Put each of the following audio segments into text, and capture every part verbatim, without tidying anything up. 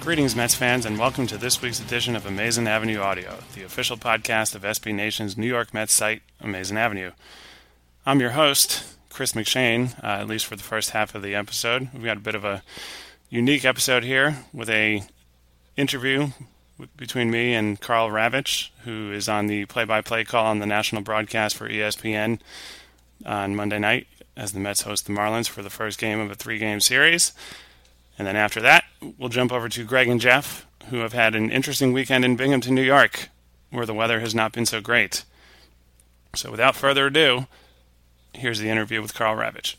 Greetings, Mets fans, and welcome to this week's edition of Amazing Avenue Audio, the official podcast of S B Nation's New York Mets site, Amazing Avenue. I'm your host, Chris McShane, uh, at least for the first half of the episode. We've got a bit of a unique episode here with a interview between me and Karl Ravech, who is on the play-by-play call on the national broadcast for E S P N on Monday night as the Mets host the Marlins for the first game of a three-game series. And then after that, we'll jump over to Greg and Jeff, who have had an interesting weekend in Binghamton, New York, where the weather has not been so great. So without further ado, here's the interview with Karl Ravech.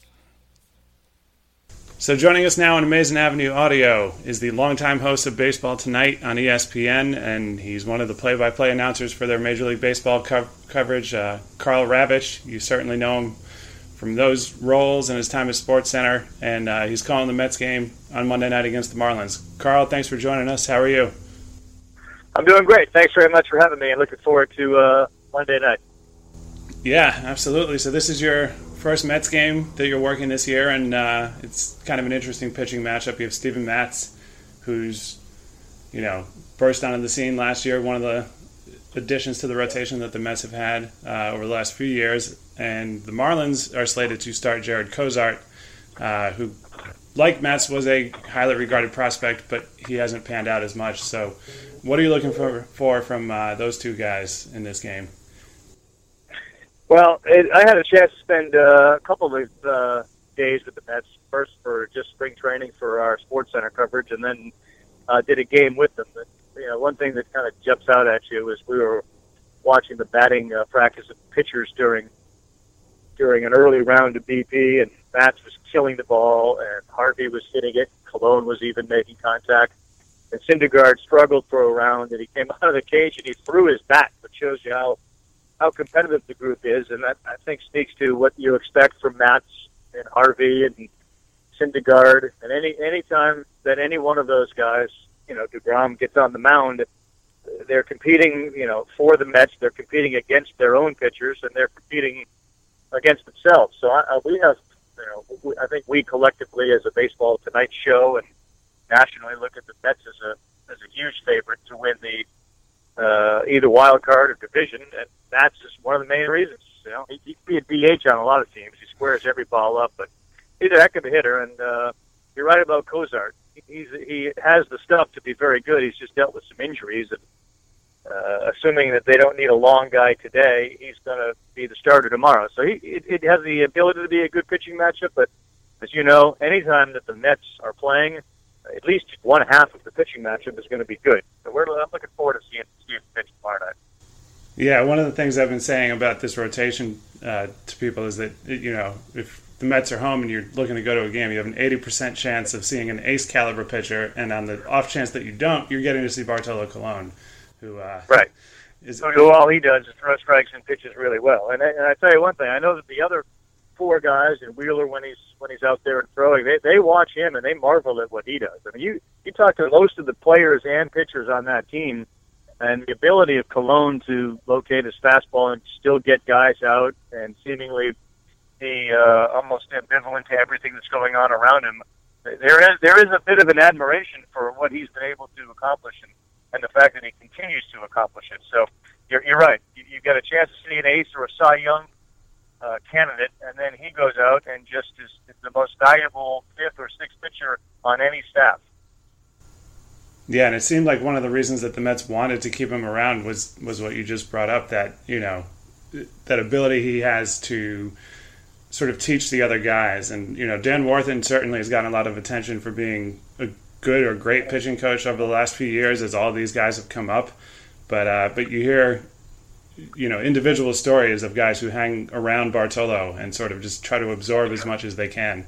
So joining us now on Amazing Avenue Audio is the longtime host of Baseball Tonight on E S P N, and he's one of the play-by-play announcers for their Major League Baseball co- coverage, uh, Karl Ravech. You certainly know him from those roles and his time at SportsCenter, and uh, he's calling the Mets game on Monday night against the Marlins. Karl, thanks for joining us. How are you? I'm doing great. Thanks very much for having me, and looking forward to uh, Monday night. Yeah, absolutely. So this is your first Mets game that you're working this year, and uh, it's kind of an interesting pitching matchup. You have Steven Matz, who's, you know, burst onto the scene last year, one of the additions to the rotation that the Mets have had uh, over the last few years. And the Marlins are slated to start Jarred Cozart, uh, who, like Matz, was a highly regarded prospect, but he hasn't panned out as much. So what are you looking for, for from uh, those two guys in this game? Well, it, I had a chance to spend uh, a couple of uh, days with the Mets, first for just spring training for our SportsCenter coverage, and then uh, did a game with them. But, you know, one thing that kind of jumps out at you is we were watching the batting uh, practice of pitchers during during an early round of B P, and Matz was killing the ball, and Harvey was hitting it. Colon was even making contact. And Syndergaard struggled for a round, and he came out of the cage and he threw his bat, which shows you how, how competitive the group is, and that, I think, speaks to what you expect from Matz and Harvey and Syndergaard. And any any time that any one of those guys, you know, DeGrom gets on the mound, they're competing, you know, for the Mets. They're competing against their own pitchers, and they're competing against themselves. So I, we have, you know, we, I think we collectively as a Baseball Tonight show and nationally look at the Mets as a as a huge favorite to win the uh, either wild card or division, and that's just one of the main reasons. You know, he, he can be a D H on a lot of teams. He squares every ball up, but he's a heck of a hitter. And uh, you're right about Cozart. He's he has the stuff to be very good. He's just dealt with some injuries, and uh, assuming that they don't need a long guy today, he's going to be the starter tomorrow. So he it, it has the ability to be a good pitching matchup. But as you know, anytime that the Mets are playing, at least one half of the pitching matchup is going to be good. So we're I'm looking forward to seeing Steve pitch tomorrow night. Yeah, one of the things I've been saying about this rotation uh, to people is that, you know, if the Mets are home and you're looking to go to a game, you have an eighty percent chance of seeing an ace-caliber pitcher, and on the off chance that you don't, you're getting to see Bartolo Colon, who uh, right. is so all he does is throw strikes and pitches really well. And I, and I tell you one thing, I know that the other four guys, and Wheeler when he's when he's out there and throwing, they they watch him and they marvel at what he does. I mean, you you talk to most of the players and pitchers on that team, and the ability of Colon to locate his fastball and still get guys out and seemingly be uh, almost ambivalent to everything that's going on around him. There is there is a bit of an admiration for what he's been able to accomplish, and, and the fact that he continues to accomplish it. So you're, you're right. You, you get a chance to see an ace or a Cy Young uh, candidate, and then he goes out and just is, is the most valuable fifth or sixth pitcher on any staff. Yeah, and it seemed like one of the reasons that the Mets wanted to keep him around was, was what you just brought up, that, you know, that ability he has to sort of teach the other guys. And, you know, Dan Warthen certainly has gotten a lot of attention for being a good or great pitching coach over the last few years as all these guys have come up. But uh, but you hear, you know, individual stories of guys who hang around Bartolo and sort of just try to absorb as much as they can.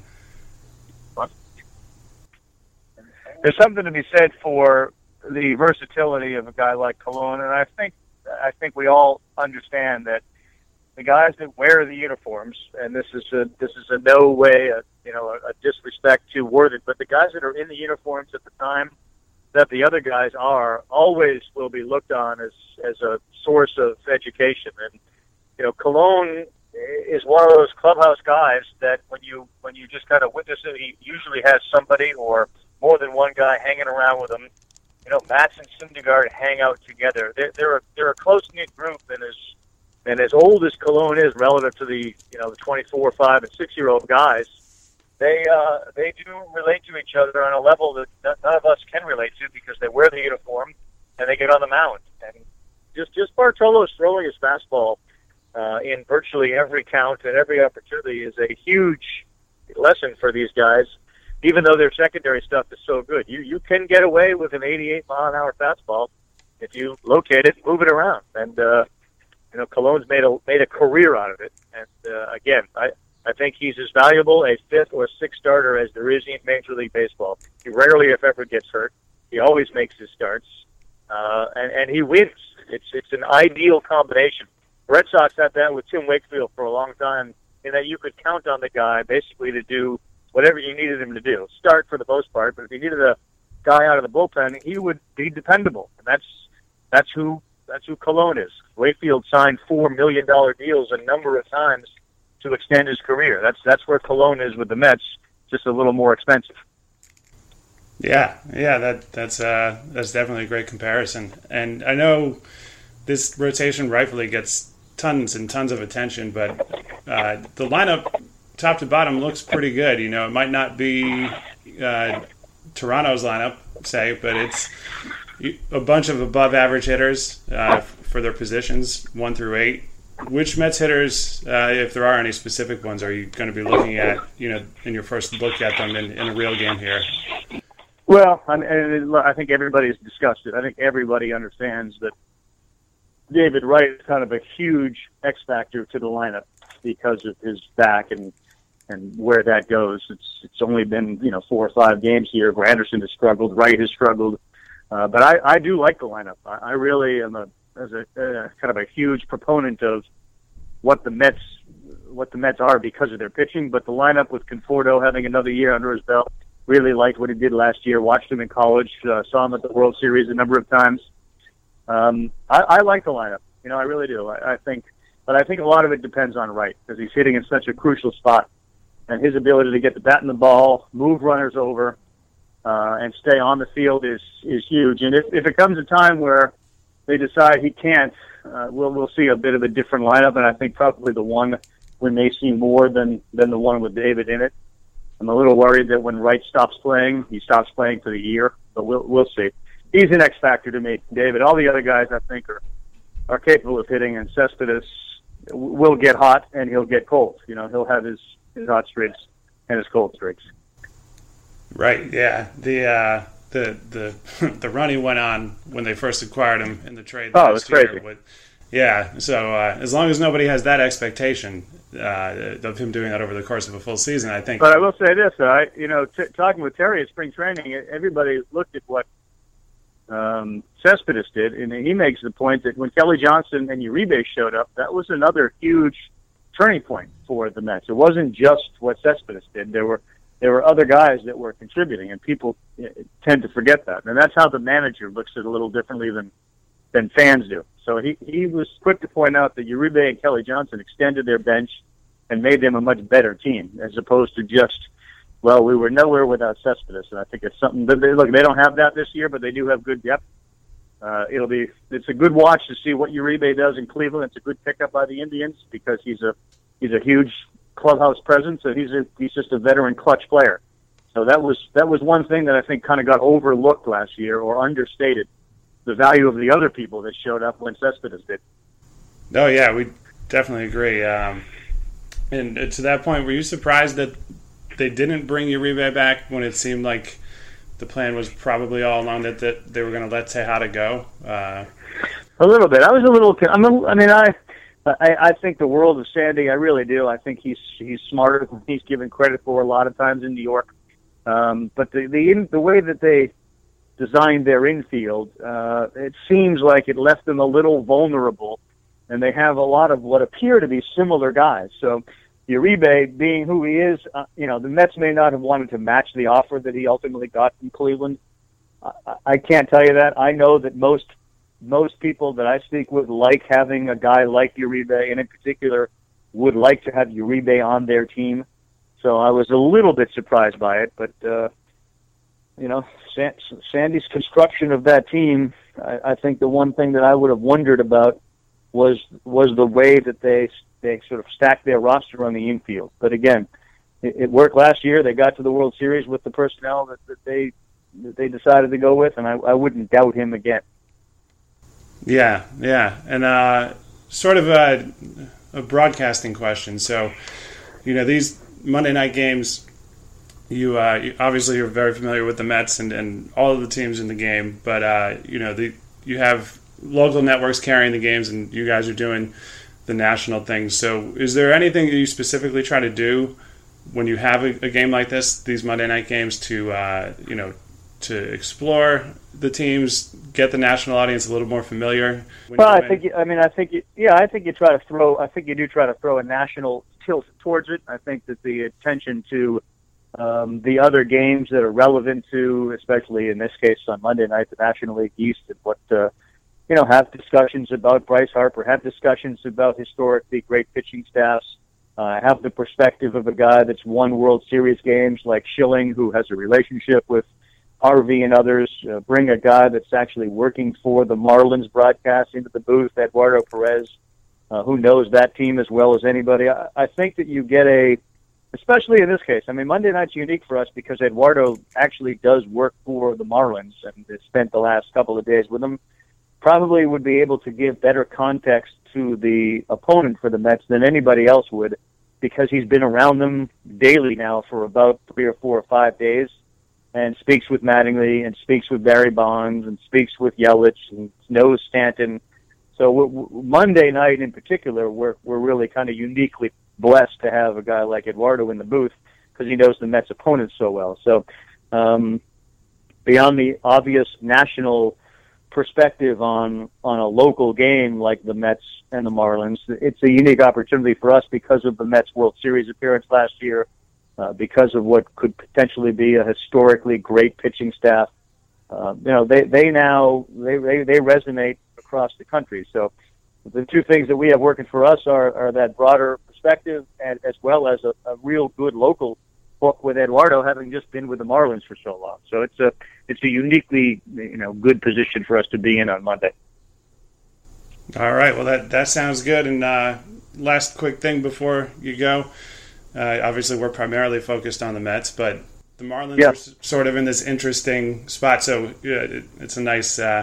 There's something to be said for the versatility of a guy like Colon, and I think I think we all understand that the guys that wear the uniforms, and this is a this is a no way a you know a, a disrespect to Warthen, but the guys that are in the uniforms at the time that the other guys are always will be looked on as as a source of education. And you know, Colon is one of those clubhouse guys that when you when you just kind of witness it, he usually has somebody or more than one guy hanging around with him you know, Mats and Syndergaard hang out together. They're they're a, they're a close knit group, and as and as old as Cologne is relative to the you know the twenty-four, five, and six year old guys, they uh, they do relate to each other on a level that none of us can relate to because they wear the uniform and they get on the mound. And just just Bartolo's throwing his fastball uh, in virtually every count and every opportunity is a huge lesson for these guys. Even though their secondary stuff is so good, you you can get away with an eighty-eight mile an hour fastball if you locate it, move it around, and uh, you know Cologne's made a made a career out of it. And uh, again, I I think he's as valuable a fifth or sixth starter as there is in Major League Baseball. He rarely, if ever, gets hurt. He always makes his starts, uh, and and he wins. It's it's an ideal combination. The Red Sox had that with Tim Wakefield for a long time, in that you could count on the guy basically to do whatever you needed him to do. Start for the most part, but if you needed a guy out of the bullpen, he would be dependable. And that's that's who that's who Cologne is. Wakefield signed four million dollar deals a number of times to extend his career. That's that's where Cologne is with the Mets, just a little more expensive. Yeah, yeah, that that's uh, that's definitely a great comparison. And I know this rotation rightfully gets tons and tons of attention, but uh, the lineup, top to bottom, looks pretty good. You know, it might not be uh, Toronto's lineup, say, but it's a bunch of above-average hitters uh, for their positions, one through eight. Which Mets hitters, uh, if there are any specific ones, are you going to be looking at, you know, in your first look at them in, in a real game here? Well, I, mean, I think everybody's discussed it. I think everybody understands that David Wright is kind of a huge X factor to the lineup because of his back and and where that goes. It's it's only been you know four or five games here. Granderson has struggled, Wright has struggled, uh, but I, I do like the lineup. I, I really am a as a uh, kind of a huge proponent of what the Mets what the Mets are because of their pitching. But the lineup with Conforto having another year under his belt, really liked what he did last year. Watched him in college, uh, saw him at the World Series a number of times. Um, I, I like the lineup. You know, I really do. I, I think, but I think a lot of it depends on Wright because he's hitting in such a crucial spot, and his ability to get the bat in the ball, move runners over, uh, and stay on the field is is huge. And if if it comes a time where they decide he can't, uh, we'll we'll see a bit of a different lineup, and I think probably the one we may see more than than the one with David in it. I'm a little worried that when Wright stops playing, he stops playing for the year, but we'll we'll see. He's an X factor to me, David. All the other guys, I think, are are capable of hitting, and Cespedes will get hot and he'll get cold. You know, he'll have his, his hot streaks and his cold streaks. Right. Yeah. The uh, the the the run he went on when they first acquired him in the trade. Oh, it was crazy. With, yeah. So uh, as long as nobody has that expectation uh, of him doing that over the course of a full season, I think. But I will say this: I you know, t- talking with Terry at spring training, everybody looked at what Um, Cespedes did, and he makes the point that when Kelly Johnson and Uribe showed up, that was another huge turning point for the Mets. It wasn't just what Cespedes did. There were there were other guys that were contributing, and people tend to forget that. And that's how the manager looks at it a little differently than than fans do. So he, he was quick to point out that Uribe and Kelly Johnson extended their bench and made them a much better team, as opposed to just, well, we were nowhere without Cespedes, and I think it's something that they, look, they don't have that this year, but they do have good depth. Uh, it'll be, it's a good watch to see what Uribe does in Cleveland. It's a good pickup by the Indians because he's a, he's a huge clubhouse presence, and he's a, he's just a veteran clutch player. So that was, that was one thing that I think kind of got overlooked last year or understated, the value of the other people that showed up when Cespedes did. Oh yeah, we definitely agree. Um, and to that point, were you surprised that they didn't bring Uribe back when it seemed like the plan was probably all along that, that they were going to let Tejada go? Uh, a little bit. I was a little. I'm a, I mean, I, I, I think the world of Sandy. I really do. I think he's he's smarter than he's given credit for a lot of times in New York. Um, but the the in, the way that they designed their infield, uh, it seems like it left them a little vulnerable, and they have a lot of what appear to be similar guys. So Uribe, being who he is, uh, you know, the Mets may not have wanted to match the offer that he ultimately got from Cleveland. I, I can't tell you that. I know that most most people that I speak with like having a guy like Uribe, and in particular would like to have Uribe on their team. So I was a little bit surprised by it, but uh, you know, Sandy's construction of that team, I, I think the one thing that I would have wondered about was was the way that they they sort of stacked their roster on the infield. But again, it, it worked last year. They got to the World Series with the personnel that, that they that they decided to go with, and I, I wouldn't doubt him again. Yeah, yeah, and uh, sort of a, a broadcasting question. So, you know, these Monday night games, you, uh, you obviously you're very familiar with the Mets and, and all of the teams in the game, but uh, you know, the you have local networks carrying the games, and you guys are doing the national things. So, is there anything that you specifically try to do when you have a, a game like this, these Monday night games, to uh, you know, to explore the teams, get the national audience a little more familiar? Well, I think, I mean, I think, you, yeah, I think you try to throw, I think you do try to throw a national tilt towards it. I think that the attention to um, the other games that are relevant to, especially in this case on Monday night, the National League East, and what, uh, you know, have discussions about Bryce Harper, have discussions about historically great pitching staffs, uh, have the perspective of a guy that's won World Series games like Schilling, who has a relationship with Harvey and others, uh, bring a guy that's actually working for the Marlins broadcast into the booth, Eduardo Perez, uh, who knows that team as well as anybody. I, I think that you get a, especially in this case, I mean, Monday night's unique for us because Eduardo actually does work for the Marlins and has spent the last couple of days with them. Probably would be able to give better context to the opponent for the Mets than anybody else would, because he's been around them daily now for about three or four or five days. And speaks with Mattingly, and speaks with Barry Bonds, and speaks with Yelich, and knows Stanton. So w- w- Monday night in particular, we're we're really kind of uniquely blessed to have a guy like Eduardo in the booth because he knows the Mets' opponents so well. So um, beyond the obvious national perspective on on a local game like the Mets and the Marlins, it's a unique opportunity for us because of the Mets' World Series appearance last year. Uh, because of what could potentially be a historically great pitching staff, uh, you know, they, they now, they, they, they resonate across the country. So the two things that we have working for us are, are that broader perspective and as well as a, a real good local book with Eduardo, having just been with the Marlins for so long. So it's a, it's a uniquely, you know, good position for us to be in on Monday. All right. Well, that, that sounds good. And uh, last quick thing before you go. Uh, obviously, we're primarily focused on the Mets, but the Marlins yeah. are s- sort of in this interesting spot. So yeah, it, it's a nice uh,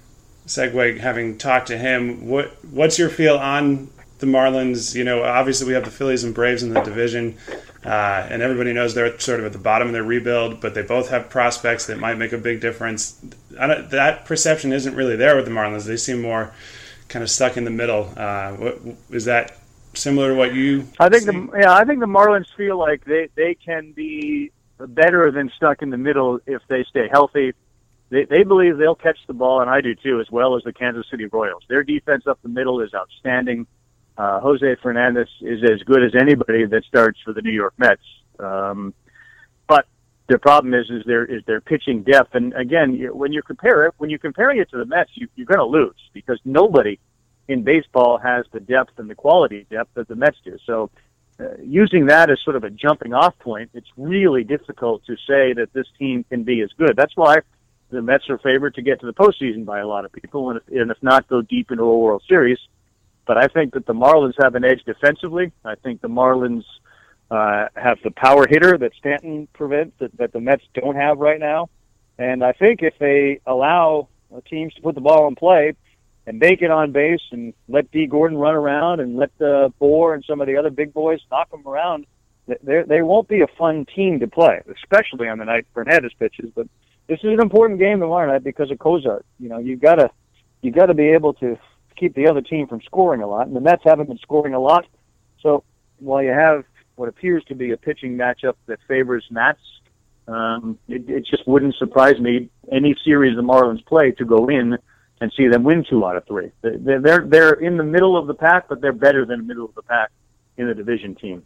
segue having talked to him. What What's your feel on the Marlins? You know, obviously we have the Phillies and Braves in the division, uh, and everybody knows they're sort of at the bottom of their rebuild, but they both have prospects that might make a big difference. I don't, that perception isn't really there with the Marlins. They seem more kind of stuck in the middle. Uh, what, is that similar to what you I think see? the yeah, I think the Marlins feel like they, they can be better than stuck in the middle if they stay healthy. They they believe they'll catch the ball, and I do too, as well as the Kansas City Royals. Their defense up the middle is outstanding. Uh, Jose Fernandez is as good as anybody that starts for the New York Mets. Um, but their problem is is their is their pitching depth. And again, you, when you compare it, when you're comparing it to the Mets, you, you're going to lose because nobody in baseball has the depth and the quality depth that the Mets do. So uh, using that as sort of a jumping off point, it's really difficult to say that this team can be as good. That's why the Mets are favored to get to the postseason by a lot of people, and if, and if not, go deep into a World Series. But I think that the Marlins have an edge defensively. I think the Marlins uh, have the power hitter that Stanton prevents, that, that the Mets don't have right now. And I think if they allow teams to put the ball in play, and they get on base and let D. Gordon run around and let uh, Bohr and some of the other big boys knock them around, they they won't be a fun team to play, especially on the night Fernandez pitches. But this is an important game tomorrow night because of Cozart. You know, you've got to you got to be able to keep the other team from scoring a lot, and the Mets haven't been scoring a lot. So while you have what appears to be a pitching matchup that favors Nats, um, it, it just wouldn't surprise me any series the Marlins play to go in and see them win two out of three. They're, they're, they're in the middle of the pack, but they're better than the middle of the pack in the division team.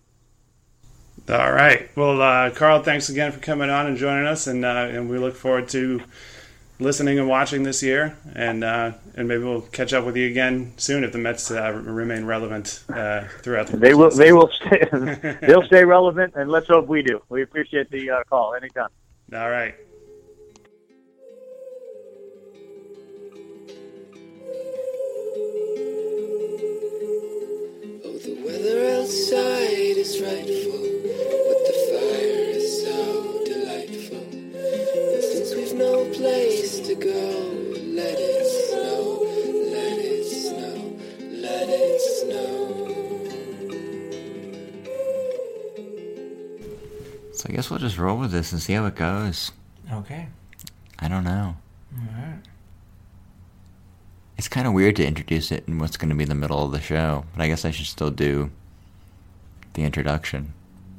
All right. Well, uh, Carl, thanks again for coming on and joining us, and uh, and we look forward to listening and watching this year, and uh, and maybe we'll catch up with you again soon if the Mets uh, remain relevant uh, throughout the They will. season. They will stay. They'll stay relevant, and let's hope we do. We appreciate the uh, call anytime. All right. So I guess we'll just roll with this and see how it goes. Okay. I don't know. All right. It's kind of weird to introduce it in what's going to be the middle of the show, but I guess I should still do the introduction.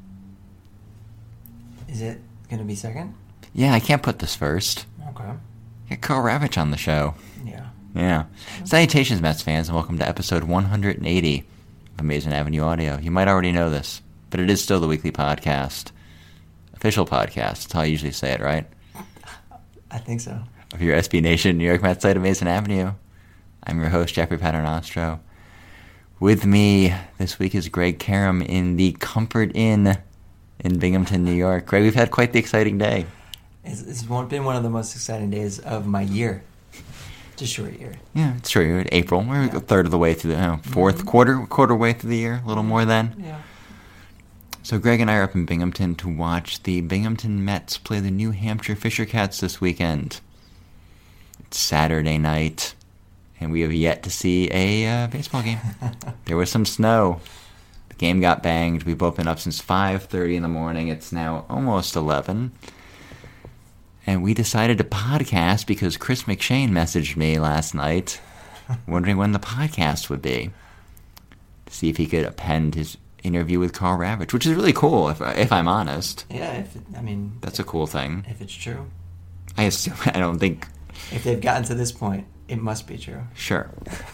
Is it going to be second? Yeah, I can't put this first. Okay. Get Carl Ravitch on the show. Yeah. Yeah. Salutations, Mets fans, and welcome to episode one hundred eighty of Amazing Avenue Audio. You might already know this, but it is still the weekly podcast. Official podcast. That's how I usually say it, right? I think so. Of your S B Nation New York Mets site, Amazing Avenue. I'm your host, Jeffrey Paternostro. With me this week is Greg Karam in the Comfort Inn in Binghamton, New York. Greg, we've had quite the exciting day. It's, it's one, been one of the most exciting days of my year. It's a short year. Yeah, it's true. We're in April. We're Yeah. a third of the way through the oh, fourth Mm-hmm. quarter, quarter way through the year, a little more than. Yeah. So Greg and I are up in Binghamton to watch the Binghamton Mets play the New Hampshire Fisher Cats this weekend. It's Saturday night, and we have yet to see a uh, baseball game. There was some snow. The game got banged. We've both been up since five thirty in the morning. It's now almost eleven. And we decided to podcast because Chris McShane messaged me last night wondering when the podcast would be, to see if he could append his interview with Carl Ravitch, which is really cool, if, if I'm honest. Yeah, if it, I mean... That's a cool thing. If it's true. I assume, I don't think... If they've gotten to this point, it must be true. Sure.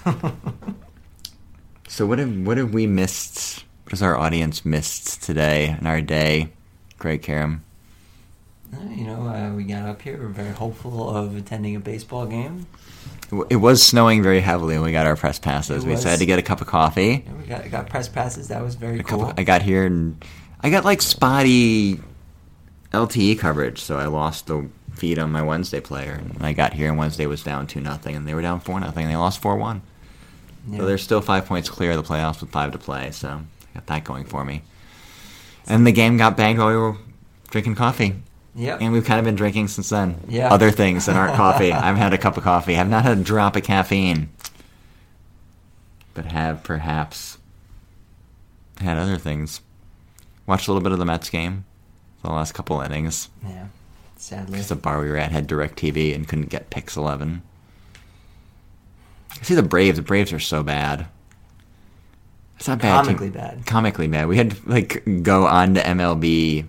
So what have, what have we missed, what has our audience missed today in our day, Greg Karam? You know, uh, we got up here. We're very hopeful of attending a baseball game. It was snowing very heavily when we got our press passes. It We was. had to get a cup of coffee. Yeah, we got got press passes. That was very A couple, cool. I got here and I got like spotty L T E coverage, so I lost the feed on my Wednesday player. And I got here and Wednesday was down two nothing, and they were down four nothing, and they lost four one. Yeah. So they're still five points clear of the playoffs with five to play. So I got that going for me. And the game got banged while we were drinking coffee. Yep. And we've kind of been drinking since then. Yeah. Other things that aren't coffee. I haven't had a cup of coffee. I've not had a drop of caffeine. But have perhaps had other things. Watched a little bit of the Mets game. The last couple innings. Yeah. Sadly. Because the bar we were at had DirecTV and couldn't get Pix eleven. See the Braves. The Braves are so bad. It's not bad. Comically team. bad. Comically bad. We had to like go on to M L B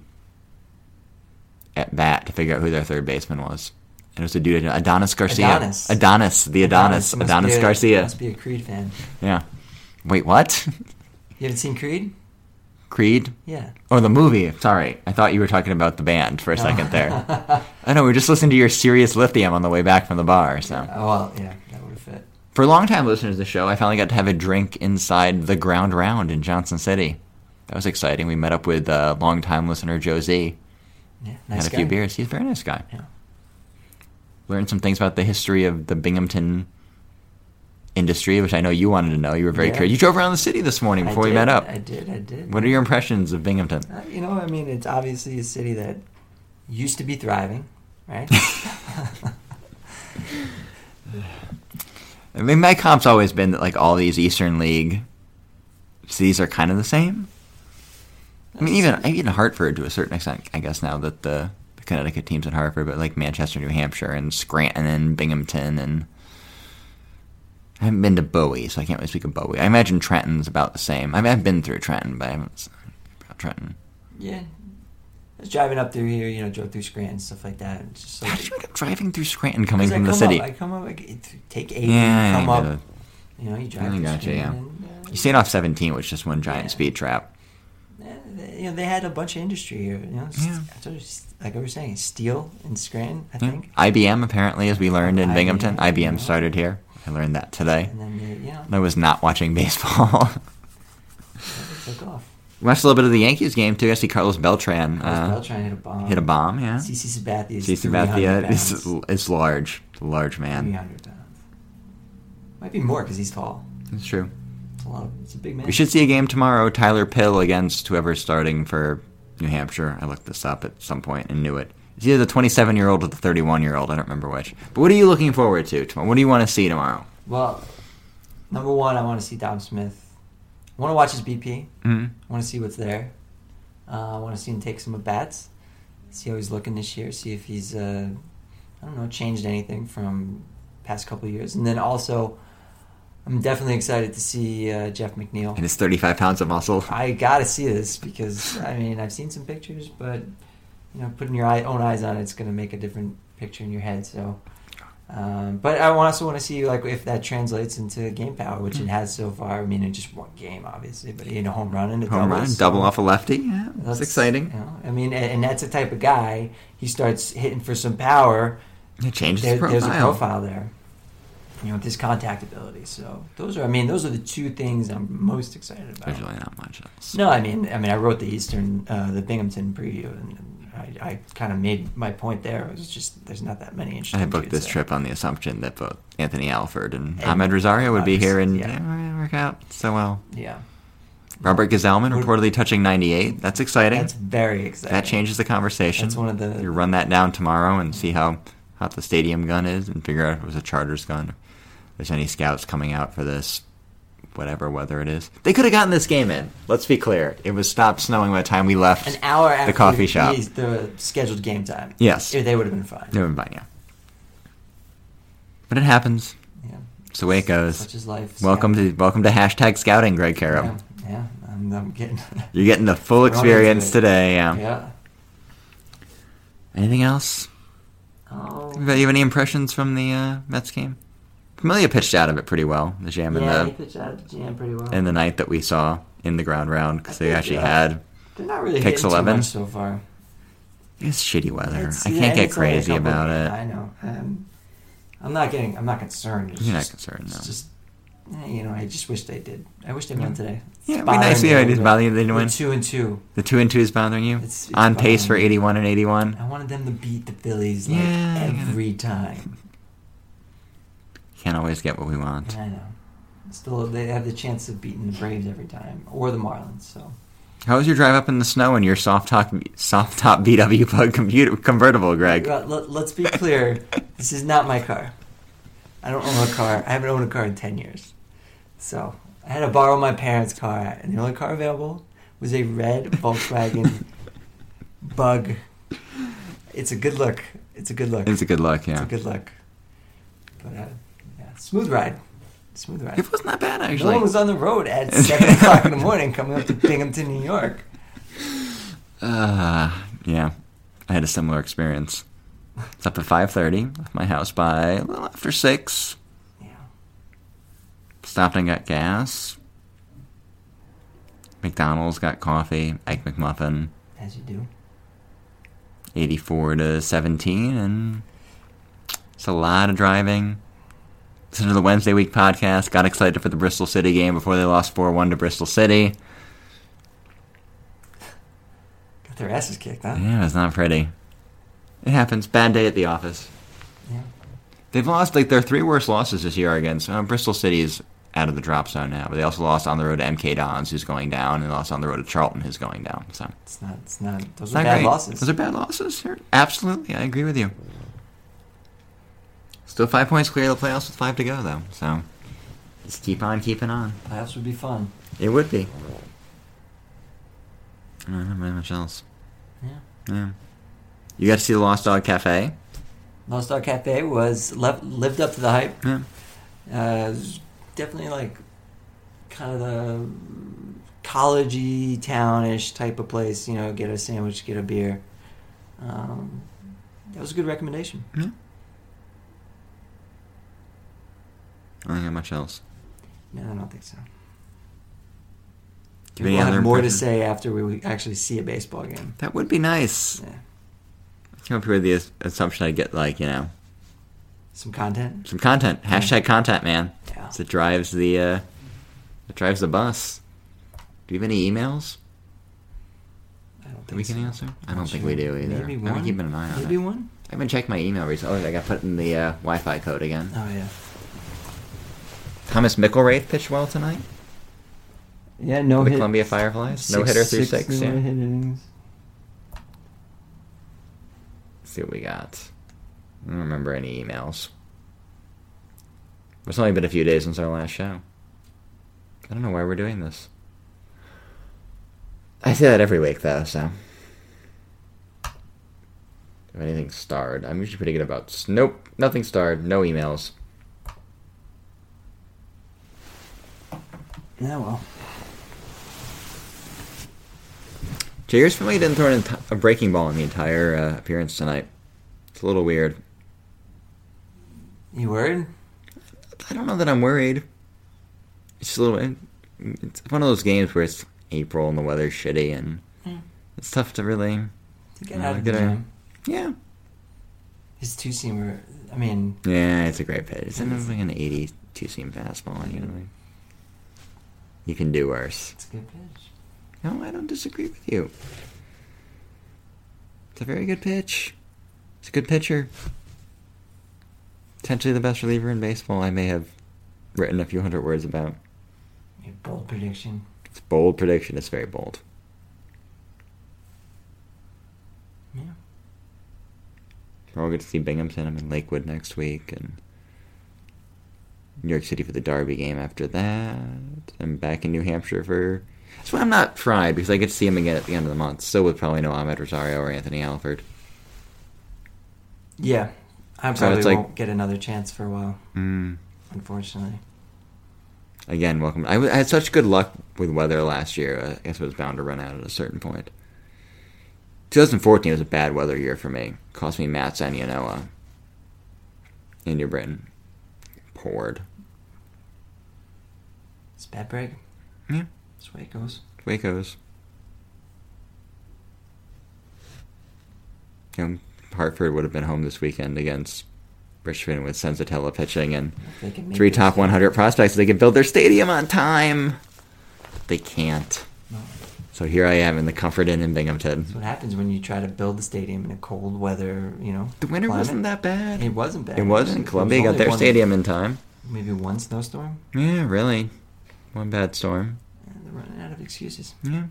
at bat to figure out who their third baseman was. And it was a dude, Adonis Garcia. Adonis. Adonis, the Adonis. Must Adonis be a- Garcia. Must be a Creed fan. Yeah. Wait, what? You haven't seen Creed? Creed? Yeah. Oh, the movie. Sorry. I thought you were talking about the band for a No. second there. I know, we were just listening to your Sirius Lithium on the way back from the bar. So, Oh, well, yeah, that would have fit. for longtime listeners of the show, I finally got to have a drink inside the Ground Round in Johnson City. That was exciting. We met up with uh, longtime listener Joe Z. Yeah, nice Had a guy. few beers. He's a very nice guy. Yeah. Learned some things about the history of the Binghamton industry, which I know you wanted to know. You were very Yeah. curious. You drove around the city this morning I before we did, met up. I did, I did. What are your impressions of Binghamton? Uh, you know, I mean, it's obviously a city that used to be thriving, right? I mean, my comp's always been that like all these Eastern League cities are kind of the same. I mean, even even Hartford to a certain extent, I guess now that the, the Connecticut team's in Hartford, but like Manchester, New Hampshire, and Scranton, and Binghamton, and I haven't been to Bowie, so I can't really speak of Bowie. I imagine Trenton's about the same. I mean, I've been through Trenton, but I haven't s- about Trenton. Yeah. I was driving up through here, you know, drove through Scranton, stuff like that. It's just like, How did you end up driving through Scranton coming 'cause I from the come city? Up, I come up, I get- take eight, Yeah, come I up, get it. you know, you drive I through gotcha, yeah. Scranton, and, uh, You stayed off seventeen, which is just one giant Yeah. speed trap. Yeah, they, you know, they had a bunch of industry here. You know, s- Yeah. I told you, s- like I was saying, steel in Scranton, I Yeah. think. I B M, apparently, as we learned in I B M, Binghamton. I B M yeah. started here. I learned that today. And then, they, you know, I was not watching baseball. they took off. Watched a little bit of the Yankees game, too. I see Carlos Beltran Carlos uh, Beltran hit a bomb. hit a bomb, yeah. C C Sabathia is C C Sabathia three hundred is, pounds. is large. It's a large man. three hundred pounds. Might be more because he's tall. It's true. It's a lot. Of, it's a big man. We should see a game tomorrow. Tyler Pill against whoever's starting for New Hampshire. I looked this up at some point and knew it. It's either the twenty-seven-year-old or the thirty-one-year-old. I don't remember which. But what are you looking forward to tomorrow? What do you want to see tomorrow? Well, number one, I want to see Dom Smith. I want to watch his B P. Mm-hmm. I want to see what's there. Uh, I want to see him take some at bats, see how he's looking this year, see if he's uh, I don't know changed anything from past couple of years, and then also I'm definitely excited to see uh, Jeff McNeil. And his thirty-five pounds of muscle. I gotta see this because I mean I've seen some pictures, but you know putting your eye, own eyes on it's going to make a different picture in your head. So, um, but I also want to see like if that translates into game power, which it has so far. I mean, in just one game, obviously, but in a home run and a Home double, run, so double off a lefty. Yeah, that's, that's exciting. You know, I mean, and, and that's the type of guy. He starts hitting for some power. It changes There, the profile. there's a profile there. You know, with his contact ability. So those are, I mean, those are the two things I'm most excited about. There's really not much else. No, I mean, I mean, I wrote the Eastern, uh, the Binghamton preview, and, and I, I kind of made my point there. It was just there's not that many interesting. I booked kids this there. trip on the assumption that both Anthony Alford and, And Ahmed Rosario would be here, and yeah. yeah, we're gonna work out so well. Yeah, Robert Gazelman Would- reportedly touching ninety-eight. That's exciting. that's very exciting. That changes the conversation. That's one of the. You run that down tomorrow and see how hot the stadium gun is, and figure out if it was a Chargers gun. If there's any scouts coming out for this, whatever weather it is. They could have gotten this game in. Let's be clear. It was stopped snowing by the time we left An hour after the coffee shop. the, the scheduled game time. Yes. They would have been fine. They were fine, yeah. But it happens. Yeah. It's the way it goes. Such is life. Welcome to welcome to hashtag scouting, Greg Caro. Yeah, yeah I'm, I'm getting. You're getting the full Thrown into experience it. today. Yeah. Yeah. Anything else? Oh. You have any impressions from the uh, Mets game? Familia pitched out of it pretty well. The jam in Yeah, the he pitched out of the jam pretty well. in the night that we saw in the ground round because I they think, actually uh, had They're not really Pix hitting too eleven. much so far. it's shitty weather. It's- I yeah, can't and get it's only a crazy couple- about it. I know. Um, I'm not getting. I'm not concerned. It's You're not just- concerned, It's no. just, eh, you know, I just wish they did. I wish they won today. Yeah, it'd be bothering nice me if a it little is bit. bothering you they didn't We're win. Two and two. The two and two is bothering you. It's- it's On pace for bothering me. eighty-one and eighty-one. I wanted them to beat the Phillies like Yeah, I gotta- every time. Can't always get what we want. I know. Still, they have the chance of beating the Braves every time or the Marlins. So How was your drive up in the snow in your soft top soft top B W Bug computer convertible, Greg? Well, let, let's be clear. This is not my car. I don't own a car. I haven't owned a car in ten years. So I had to borrow my parents' car, and the only car available was a red Volkswagen Bug. It's a good look. It's a good look. It's a good luck, It's yeah. a good look. But uh, yeah, smooth ride. Smooth ride. It wasn't that bad No actually. one was on the road at seven o'clock in the morning coming up to Binghamton, New York. Uh, yeah, I had a similar experience. It's up at five thirty. Left my house by a little after six. Yeah. Stopped and got gas. McDonald's got coffee, egg McMuffin, As you do. eighty-four to seventeen, and it's a lot of driving. Listened to the Wednesday Week podcast. Got excited for the Bristol City game before they lost four one to Bristol City. Got their asses kicked, huh? Yeah, it's not pretty. It happens. Bad day at the office. Yeah. They've lost, like, their three worst losses this year against uh, Bristol City is out of the drop zone now, but they also lost on the road to M K Dons, who's going down, and they lost on the road to Charlton, who's going down. So It's not. It's not. Those it's are not bad great. losses. Those are bad losses. Sure. Absolutely, I agree with you. Still five points clear of the playoffs with five to go, though. So just keep on keeping on. Playoffs would be fun. It would be. I don't know much else. Yeah. Yeah. You got to see the Lost Dog Cafe. Lost Dog Cafe was lev- lived up to the hype. Yeah. Uh, it was definitely like kind of the college-y, townish type of place. You know, get a sandwich, get a beer. Um, that was a good recommendation. Yeah. I don't have much else. No, I don't think so. Do you have We'll any other have more to impressions? say after we actually see a baseball game. That would be nice. Yeah. I came up here with the as- assumption I'd get, like, you know, Some content. some content. Hashtag content, man. Yeah. It drives the, uh, it drives the bus. Do you have any emails I don't that we think can so. answer? I Not don't think sure. we do either. Maybe I've one. been keeping an eye on Maybe it. one. I've been checking my email recently. Oh, I got put in the uh, Wi-Fi code again. Oh yeah. Thomas Mickelraith pitched well tonight. Yeah. No the hit. Columbia Fireflies. No hitter through six. no Yeah. hit innings. Let's see what we got. I don't remember any emails. It's only been a few days since our last show. I don't know why we're doing this. I say that every week, though, so. If anything starred. I'm usually pretty good about... Nope, nothing starred. No emails. Yeah, well. Jairus Finley didn't throw in a breaking ball in the entire uh, appearance tonight. It's a little weird. You worried? I don't know that I'm worried. It's a little... It's one of those games where it's April and the weather's shitty and mm. it's tough to really... To get out of the gym. Yeah. His two-seamer, I mean... Yeah, it's a great pitch. It's like an eighty two-seam fastball. You know, like, you can do worse. It's a good pitch. No, I don't disagree with you. It's a very good pitch. It's a good pitcher. Potentially the best reliever in baseball. I may have written a few hundred words about. A bold prediction. It's a bold prediction. It's very bold. Yeah. We're all going to see Binghamton. I'm in Lakewood next week, and New York City for the Derby game after that. I'm back in New Hampshire for... That's why I'm not fried, because I get to see him again at the end of the month. Still with probably no Ahmed Rosario or Anthony Alford. Yeah. I probably so won't like, get another chance for a while, mm, unfortunately. Again, welcome. I, w- I had such good luck with weather last year. I guess it was bound to run out at a certain point. twenty fourteen was a bad weather year for me. Cost me Mats and Yanoa in New Britain. Poured. It's a bad break. Yeah. That's the way it goes. That's the way it goes. You know, Hartford would have been home this weekend against Richmond with Senzatella pitching and three top one hundred prospects. They could build their stadium on time. They can't. No. So here I am in the Comfort Inn in Binghamton. That's what happens when you try to build the stadium in a cold weather, you know. The winter climate. wasn't that bad. It wasn't bad. It wasn't. Columbia got their one, stadium in time. Maybe one snowstorm. Yeah, really. One bad storm. And they're running out of excuses. Yeah.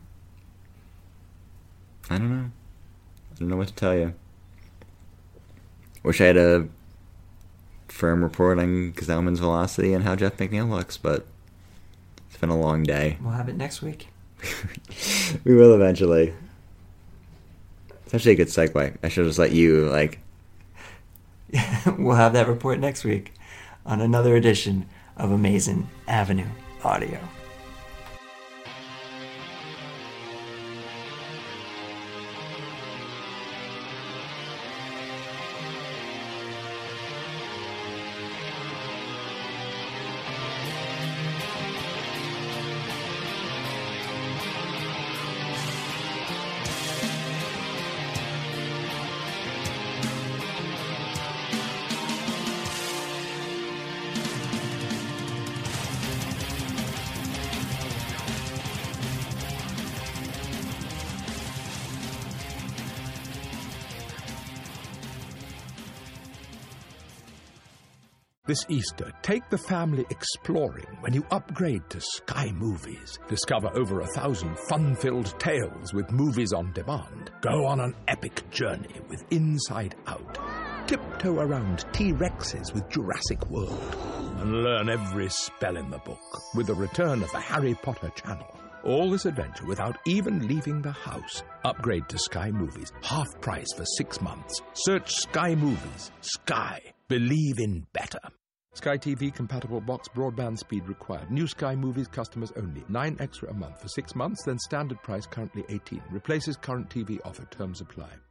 I don't know. I don't know what to tell you. Wish I had a firm report on Gazelman's velocity and how Jeff McNeil looks, but it's been a long day. We'll have it next week. We will eventually. It's actually a good segue. I should just let you, like... We'll have that report next week on another edition of Amazing Avenue Audio. This Easter, take the family exploring when you upgrade to Sky Movies. Discover over a thousand fun-filled tales with movies on demand. Go on an epic journey with Inside Out. Tiptoe around T-Rexes with Jurassic World. And learn every spell in the book with the return of the Harry Potter channel. All this adventure without even leaving the house. Upgrade to Sky Movies. Half price for six months. Search Sky Movies. Sky. Believe in better. Sky T V compatible box broadband speed required. New Sky Movies customers only. Nine extra a month for six months, then standard price currently eighteen. Replaces current T V offer. Terms apply.